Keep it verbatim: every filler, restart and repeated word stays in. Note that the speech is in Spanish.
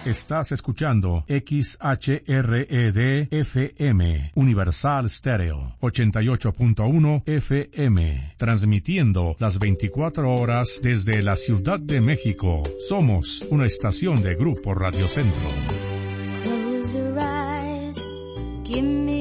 Estás escuchando X H R E D F M, Universal Stereo, ochenta y ocho punto uno F M, transmitiendo las veinticuatro horas desde la Ciudad de México. Somos una estación de Grupo Radio Centro. Close your eyes, give me